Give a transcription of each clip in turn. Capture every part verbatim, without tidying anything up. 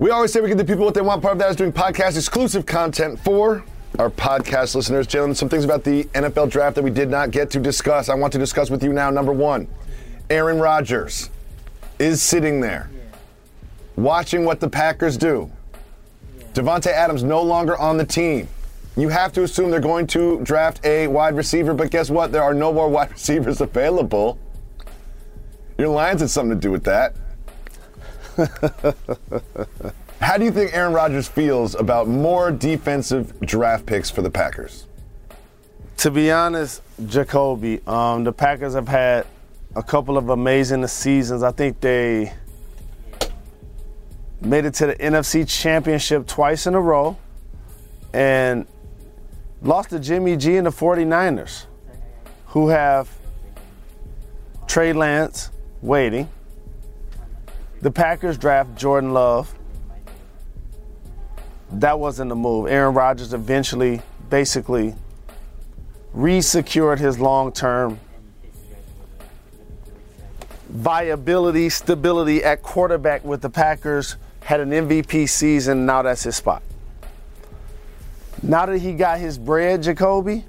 We always say we give the people what they want. Part of that is doing podcast exclusive content for our podcast listeners. Jalen, some things about the N F L draft that we did not get to discuss. I want to discuss with you now. Number one, Aaron Rodgers is sitting there watching what the Packers do. Davante Adams no longer on the team. You have to assume they're going to draft a wide receiver, but guess what? There are no more wide receivers available. Your Lions had something to do with that. How do you think Aaron Rodgers feels about more defensive draft picks for the Packers? To be honest, Jacoby, um, the Packers have had a couple of amazing seasons. I think they made it to the N F C Championship twice in a row and lost to Jimmy G and the forty-niners, who have Trey Lance waiting. The Packers draft Jordan Love. That wasn't the move. Aaron Rodgers eventually basically re-secured his long-term viability, stability at quarterback with the Packers, had an M V P season, now that's his spot. Now that he got his bread, Jacoby,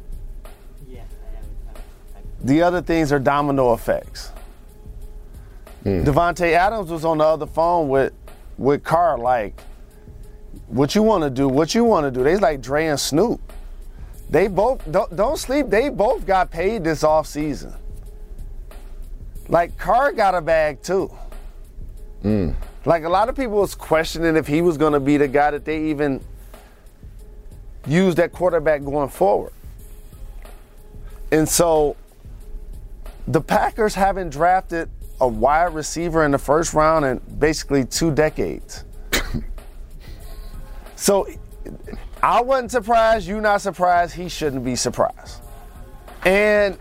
the other things are domino effects. Mm. Davante Adams was on the other phone with, with Carr, like, what you want to do, what you want to do. They like Dre and Snoop. They both, don't, don't sleep, they both got paid this offseason. Like, Carr got a bag too. Mm. Like, a lot of people was questioning if he was going to be the guy that they even use that quarterback going forward. And so the Packers haven't drafted a wide receiver in the first round in basically two decades. So I wasn't surprised, you not surprised, he shouldn't be surprised. And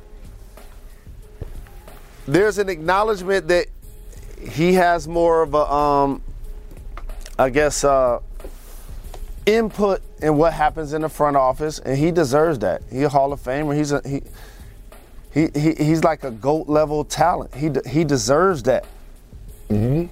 there's an acknowledgement that he has more of a, um, I guess, uh, input in what happens in the front office, and he deserves that. He's a Hall of Famer. He's a he, he, he he's like a GOAT level talent. He he deserves that. Mm-hmm.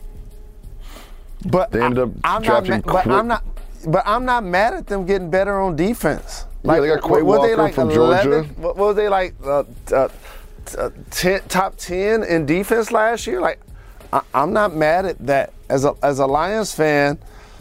But they ended up I, I'm drafting. not, but I'm not. But I'm not mad at them getting better on defense. Like, yeah, they got Quay Walker they like from eleven, Georgia. What was they like? Uh, uh, uh, ten, top ten in defense last year. Like, I, I'm not mad at that. As a as a Lions fan,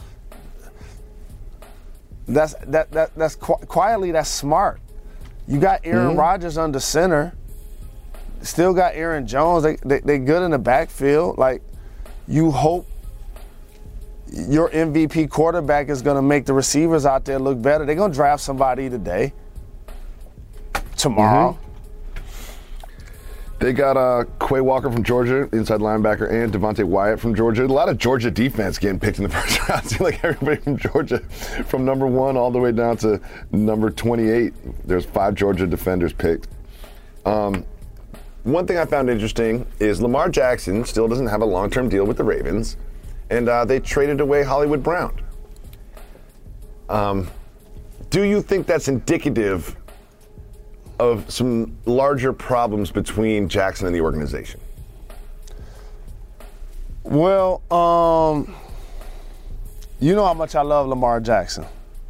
that's that that that's qu- quietly that's smart. You got Aaron mm-hmm. Rodgers under center. Still got Aaron Jones. They they they good in the backfield. Like, you hope your M V P quarterback is going to make the receivers out there look better. They're going to draft somebody today, tomorrow. Mm-hmm. They got uh, Quay Walker from Georgia, inside linebacker, and Devontae Wyatt from Georgia. A lot of Georgia defense getting picked in the first round. See, like everybody from Georgia, from number one all the way down to number twenty-eight. There's five Georgia defenders picked. Um, one thing I found interesting is Lamar Jackson still doesn't have a long-term deal with the Ravens. And uh, they traded away Hollywood Brown. Um, do you think that's indicative of some larger problems between Jackson and the organization? Well, um, you know how much I love Lamar Jackson.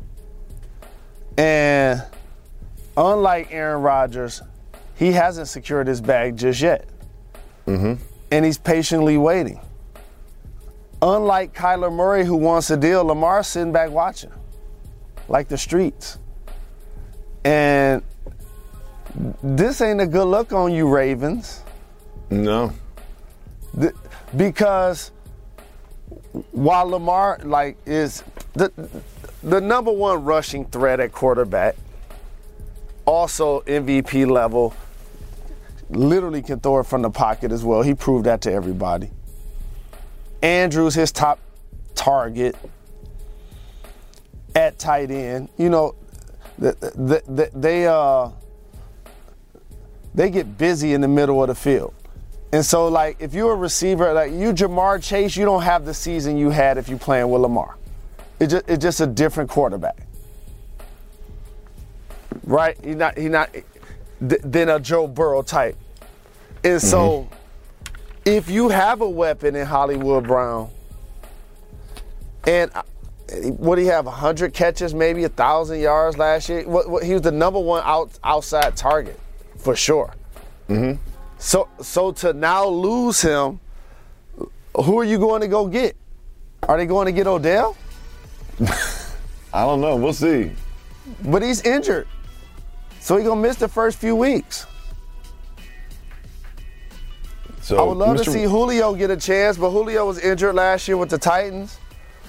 And unlike Aaron Rodgers, he hasn't secured his bag just yet. Mm-hmm. And he's patiently waiting. Unlike Kyler Murray, who wants a deal, Lamar's sitting back watching, like the streets. And this ain't a good look on you, Ravens. No. The, because while Lamar, like, is the the number one rushing threat at quarterback, also M V P level, literally can throw it from the pocket as well. He proved that to everybody. Andrews, his top target at tight end. You know, the, the, the, they uh, they get busy in the middle of the field. And so, like, if you're a receiver, like you Jamar Chase, you don't have the season you had if you're playing with Lamar. It's just, it's just a different quarterback. Right? He's not, he not th- than a Joe Burrow type. And mm-hmm. so, if you have a weapon in Hollywood Brown, And what did he have, one hundred catches, maybe one thousand yards last year? What, what, he was the number one out, outside target, for sure. Mm-hmm. So, so to now lose him, who are you going to go get? Are they going to get Odell? I don't know. We'll see. But he's injured. So he's going to miss the first few weeks. So I would love Mister to see Julio get a chance, but Julio was injured last year with the Titans.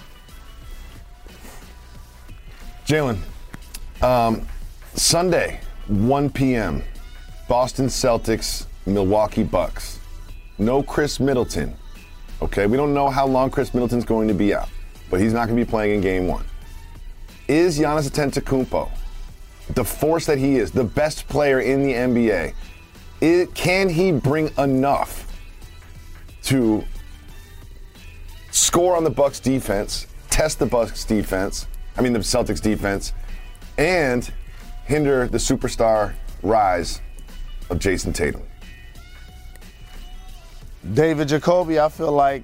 Jalen, um, Sunday, one p.m., Boston Celtics, Milwaukee Bucks. No Chris Middleton. Okay, we don't know how long Chris Middleton's going to be out, but he's not going to be playing in game one. Is Giannis Antetokounmpo, the force that he is, the best player in the N B A, it, can he bring enough to score on the Bucks defense, test the Bucks defense, I mean the Celtics defense, and hinder the superstar rise of Jason Tatum? David Jacoby, I feel like,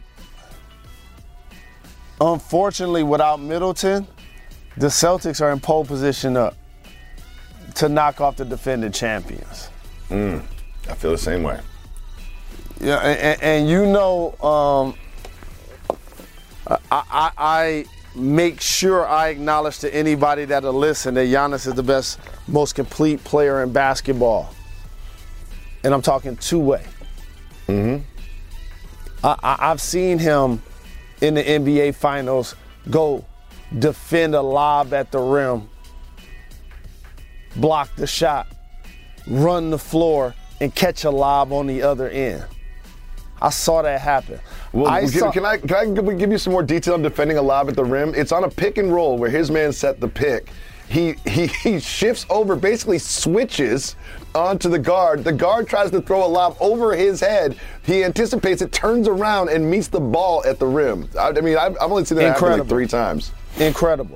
unfortunately, without Middleton, the Celtics are in pole position to, to knock off the defending champions. Mm, I feel the same way. Yeah, and, and you know, um, I, I, I make sure I acknowledge to anybody that'll listen that Giannis is the best, most complete player in basketball. And I'm talking two-way. Mm-hmm. I, I, I've seen him in the N B A Finals go defend a lob at the rim, block the shot, run the floor, and catch a lob on the other end. I saw that happen. Well, I give, saw, can I can I give you some more detail on defending a lob at the rim? It's on a pick and roll where his man set the pick. He he he shifts over, basically switches onto the guard. The guard tries to throw a lob over his head. He anticipates it, turns around, and meets the ball at the rim. I, I mean, I've, I've only seen that Incredible. happen like three times. Incredible.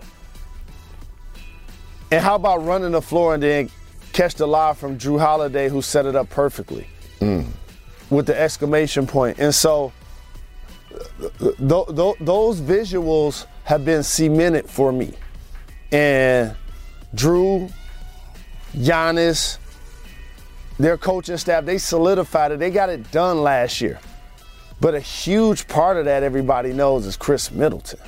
And how about running the floor and then catch the lob from Drew Holiday, who set it up perfectly Mm. with the exclamation point. And so th- th- those visuals have been cemented for me. And Drew, Giannis, their coaching staff, they solidified it. They got it done last year. But a huge part of that, everybody knows, is Chris Middleton.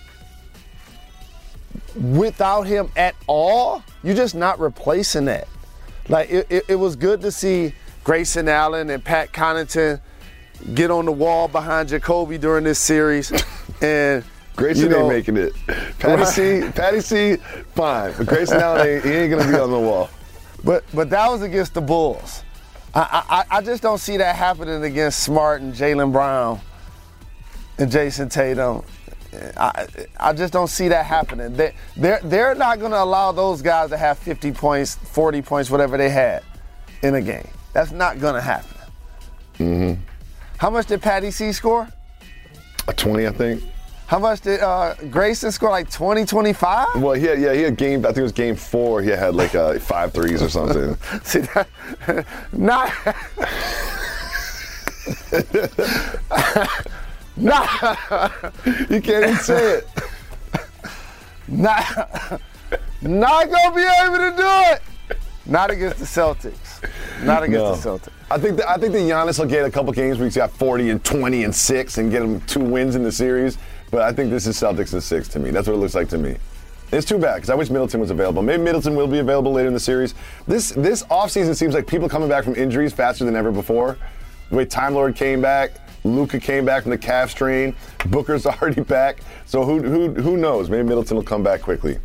Without him at all, you're just not replacing that. Like, it, it, it was good to see Grayson Allen and Pat Connaughton get on the wall behind Jacoby during this series. And Grayson you know, ain't making it. Patty C, Patty C, fine. But Grayson Allen, ain't, he ain't going to be on the wall. But but that was against the Bulls. I, I I just don't see that happening against Smart and Jaylen Brown and Jason Tatum. I I just don't see that happening. They they're they're not going to allow those guys to have fifty points, forty points, whatever they had in a game. That's not going to happen. Mm-hmm. How much did Patty C score? A twenty, I think. How much did uh, Grayson score? Like twenty, twenty-five? Well, he had, yeah, he had game, I think it was game four, he had like uh, five threes or something. See, that, not, not, you can't even say it. Not, not gonna be able to do it. Not against the Celtics. Not against No. the Celtics. I think that I think that Giannis will get a couple games where he's got forty and twenty and six and get him two wins in the series. But I think this is Celtics in six to me. That's what it looks like to me. It's too bad because I wish Middleton was available. Maybe Middleton will be available later in the series. This this offseason seems like people coming back from injuries faster than ever before. The way Time Lord came back, Luka came back from the calf strain, Booker's already back. So who who who knows? Maybe Middleton will come back quickly.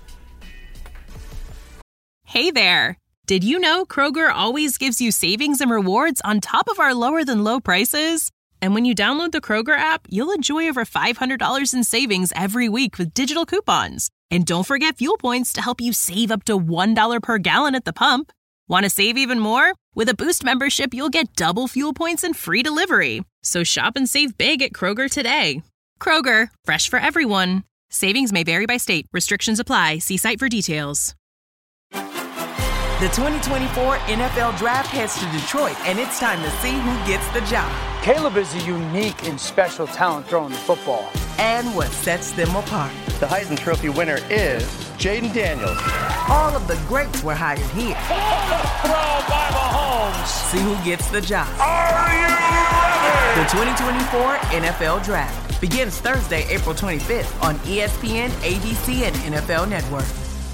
Hey there. Did you know Kroger always gives you savings and rewards on top of our lower than low prices? And when you download the Kroger app, you'll enjoy over five hundred dollars in savings every week with digital coupons. And don't forget fuel points to help you save up to one dollar per gallon at the pump. Want to save even more? With a Boost membership, you'll get double fuel points and free delivery. So shop and save big at Kroger today. Kroger, fresh for everyone. Savings may vary by state. Restrictions apply. See site for details. The twenty twenty-four N F L Draft heads to Detroit, and it's time to see who gets the job. Caleb is a unique and special talent throwing the football. And what sets them apart. The Heisman Trophy winner is Jaden Daniels. All of the greats were hired here. Throw by Mahomes. See who gets the job. Are you ready? The twenty twenty-four N F L Draft begins Thursday, April twenty-fifth on E S P N, A B C, and N F L Network.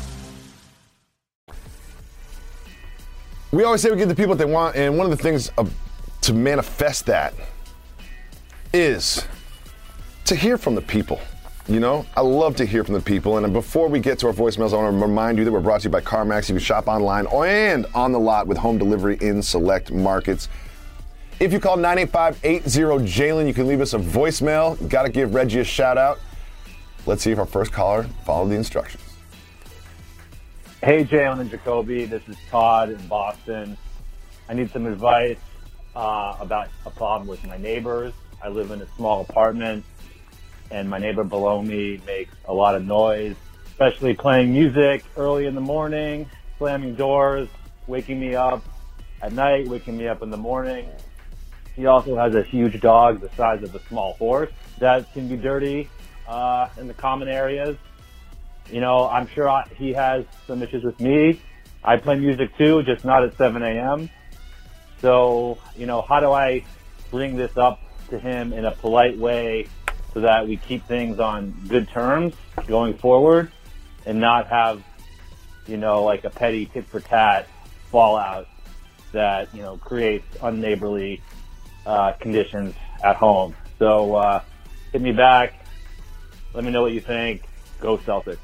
We always say we give the people what they want, and one of the things uh, to manifest that is to hear from the people. You know, I love to hear from the people. And before we get to our voicemails, I want to remind you that we're brought to you by CarMax. You can shop online and on the lot with home delivery in select markets. If you call nine eight five, eight zero, Jalen, you can leave us a voicemail. Got to give Reggie a shout out. Let's see if our first caller followed the instructions. Hey, Jalen and Jacoby, this is Todd in Boston. I need some advice uh, about a problem with my neighbors. I live in a small apartment, and my neighbor below me makes a lot of noise, especially playing music early in the morning, slamming doors, waking me up at night, waking me up in the morning. He also has a huge dog the size of a small horse that can be dirty uh, in the common areas. You know, I'm sure I, he has some issues with me. I play music too, just not at seven a.m. So, you know, how do I bring this up to him in a polite way so that we keep things on good terms going forward and not have, you know, like a petty tit for tat fallout that, you know, creates unneighborly uh, conditions at home. So uh, hit me back. Let me know what you think. Go Celtics.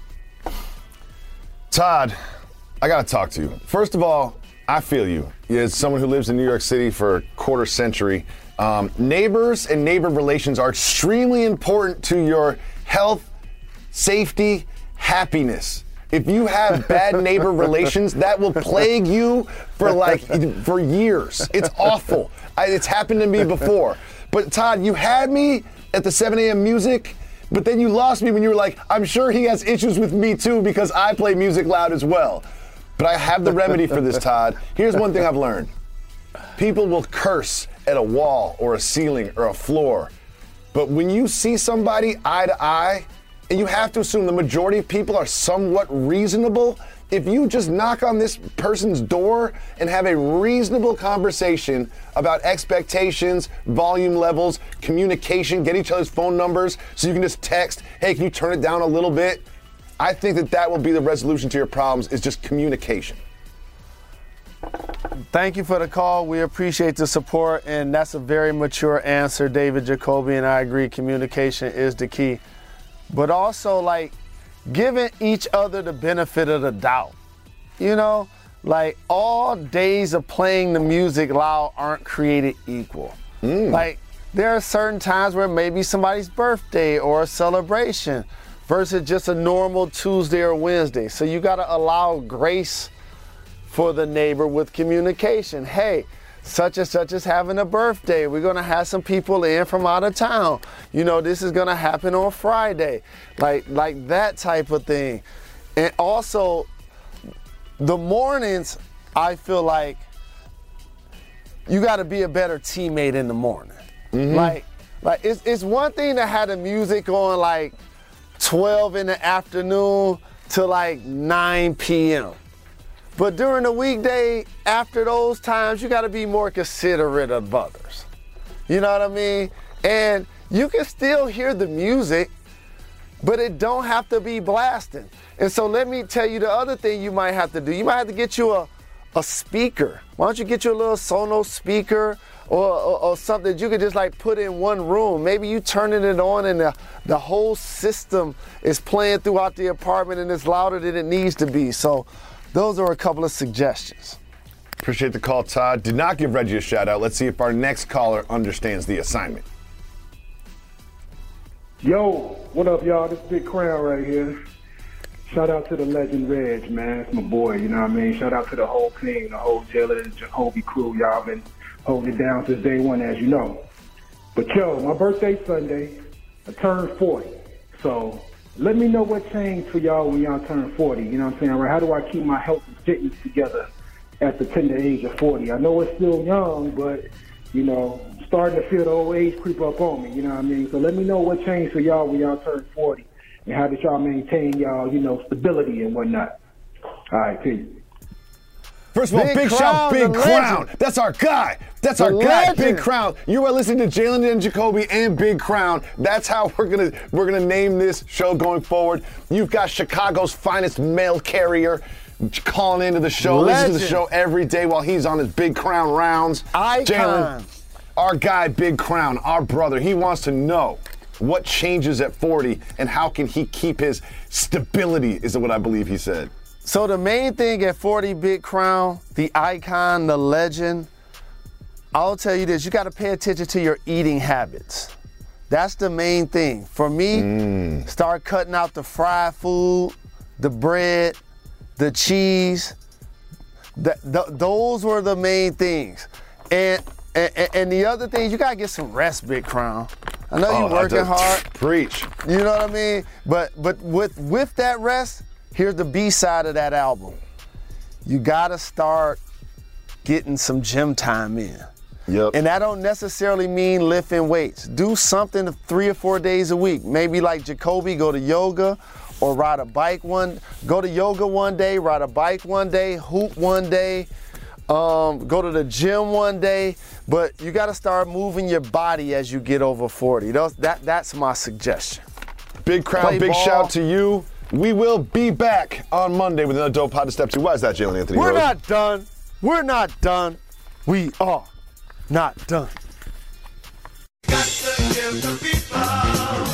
Todd, I got to talk to you. First of all, I feel you. As someone who lives in New York City for a quarter century, um, neighbors and neighbor relations are extremely important to your health, safety, happiness. If you have bad neighbor relations, that will plague you for like for years. It's awful. I, it's happened to me before. But Todd, you had me at the seven a.m. music. But then you lost me when you were like, I'm sure he has issues with me too because I play music loud as well. But I have the remedy for this, Todd. Here's one thing I've learned. People will curse at a wall or a ceiling or a floor. But when you see somebody eye to eye, and you have to assume the majority of people are somewhat reasonable, if you just knock on this person's door and have a reasonable conversation about expectations, volume levels, communication, get each other's phone numbers so you can just text, hey, can you turn it down a little bit? I think that that will be the resolution to your problems is just communication. Thank you for the call. We appreciate the support, and that's a very mature answer, David Jacoby, and I agree communication is the key. But also, like, giving each other the benefit of the doubt. You know, like all days of playing the music loud aren't created equal. Mm. Like there are certain times where maybe somebody's birthday or a celebration versus just a normal Tuesday or Wednesday. So you got to allow grace for the neighbor with communication. Hey, such and such is having a birthday. We're going to have some people in from out of town. You know, this is going to happen on Friday. Like, like that type of thing. And also, the mornings, I feel like you got to be a better teammate in the morning. Mm-hmm. Like, like it's, it's one thing to have the music on like twelve in the afternoon to like nine p.m. But during the weekday, after those times, you got to be more considerate of others. You know what I mean? And you can still hear the music, but it don't have to be blasting. And so let me tell you the other thing you might have to do. You might have to get you a, a speaker. Why don't you get you a little Sonos speaker or, or, or something that you could just like put in one room. Maybe you turning it on and the, the whole system is playing throughout the apartment and it's louder than it needs to be. So those are a couple of suggestions. Appreciate the call, Todd. Did not give Reggie a shout out. Let's see if our next caller understands the assignment. Yo, what up, y'all? This Big Crown right here. Shout out to the legend Reg, man. It's my boy, you know what I mean? Shout out to the whole team, the whole Taylor and Jacoby crew. Y'all been holding it down since day one, as you know. But yo, my birthday Sunday, I turned forty. So let me know what changed for y'all when y'all turn forty. You know what I'm saying? Right? How do I keep my health and fitness together at the tender age of forty? I know it's still young, but, you know, starting to feel the old age creep up on me. You know what I mean? So let me know what changed for y'all when y'all turn forty. And how did y'all maintain y'all, you know, stability and whatnot? All right, peace. First of all, Big big Crown, shout, Big the Crown. legend. That's our guy. That's The our guy, legend. Big Crown. You are listening to Jalen and Jacoby and Big Crown. That's how we're gonna we're gonna name this show going forward. You've got Chicago's finest mail carrier calling into the show, listening to the Legend. show every day while he's on his Big Crown rounds. Icon. Jalen, our guy, Big Crown, our brother, he wants to know what changes at forty and how can he keep his stability, is what I believe he said. So the main thing at forty, Big Crown, the icon, the legend, I'll tell you this, you got to pay attention to your eating habits. That's the main thing. For me, mm. start cutting out the fried food, the bread, the cheese. The, the, those were the main things. And, and and the other thing, you got to get some rest, Big Crown. I know Oh, you're working hard. Preach. You know what I mean? But but with with that rest, here's the B side of that album. You gotta start getting some gym time in. Yep. And that don't necessarily mean lifting weights. Do something three or four days a week. Maybe like Jacoby, go to yoga or ride a bike one. Go to yoga one day, ride a bike one day, hoop one day, um, go to the gym one day. But you gotta start moving your body as you get over forty. Those, that that's my suggestion. Big Crown, Play big ball. shout to you. We will be back on Monday with another dope pod to step to. Why is that, Jalen Anthony We're Rose? not done. We're not done. We are not done. Got to give the people